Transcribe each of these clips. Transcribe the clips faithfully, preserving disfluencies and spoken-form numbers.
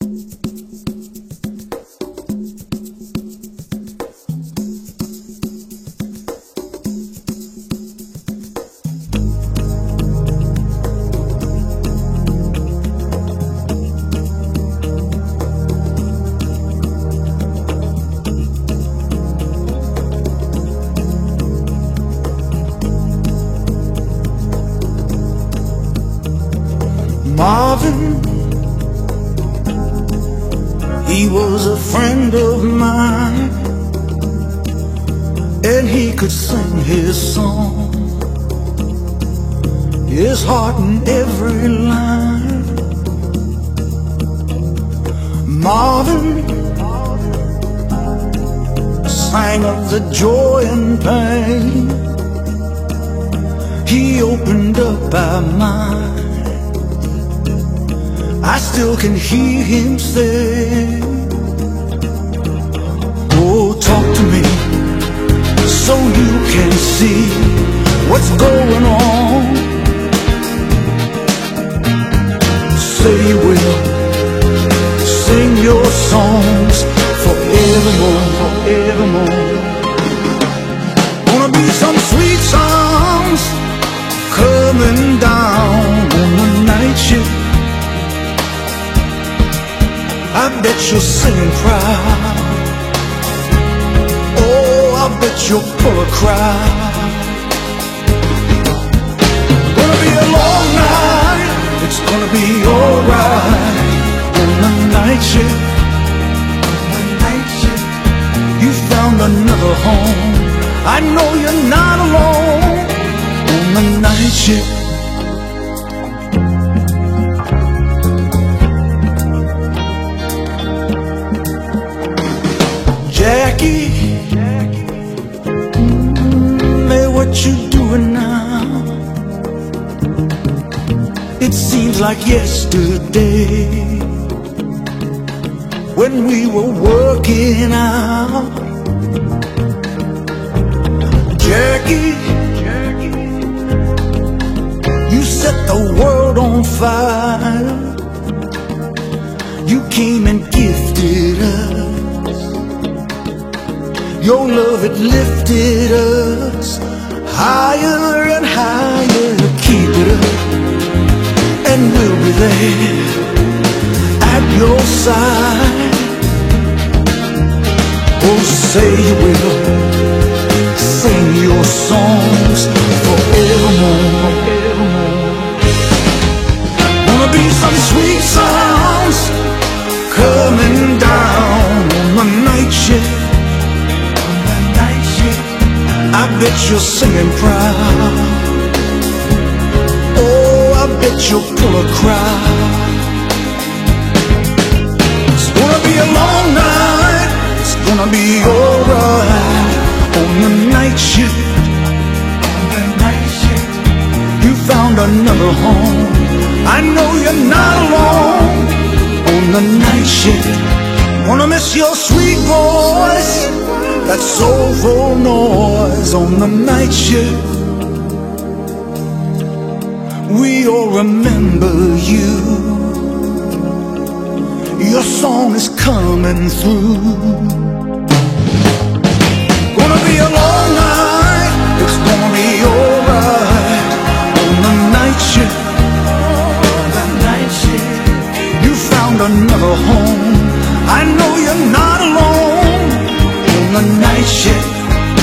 Marvin, he was a friend of mine, and he could sing his song, his heart in every line. Marvin sang of the joy and pain. He opened up our mind. I still can hear him say, oh, talk to me so you can see what's going on. Say you will sing your songs forevermore, forevermore. Gonna be some sweet songs coming down on the night shift. I bet you're singing proud. Oh, I bet you're full of crowd. Gonna be a long night. It's gonna be alright on the night shift. The night shift. You found another home. I know you're not alone on the night shift. Jackie, mm, hey, what you doing now? It seems like yesterday when we were working out. Jackie, you set the world on fire. You came and gifted us. Your love, it lifted us higher and higher. Keep it up, and we'll be there at your side. Oh, say you will sing your songs forevermore. Wanna be some sweet songs coming down on the night shift. I bet you're singing proud. Oh, I bet you're full of crowd. It's gonna be a long night. It's gonna be alright on the night shift. On the night shift. You found another home. I know you're not alone on the night shift. Wanna miss your sweet voice, that soulful noise on the night shift. We all remember you. Your song is coming through. Gonna be a long night. It's gonna be alright on the night shift. On the night shift. You found another home. I know you're not alone on the night shift.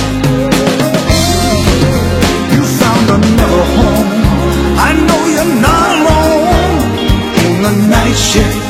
You found another home. I know you're not alone on the night shift.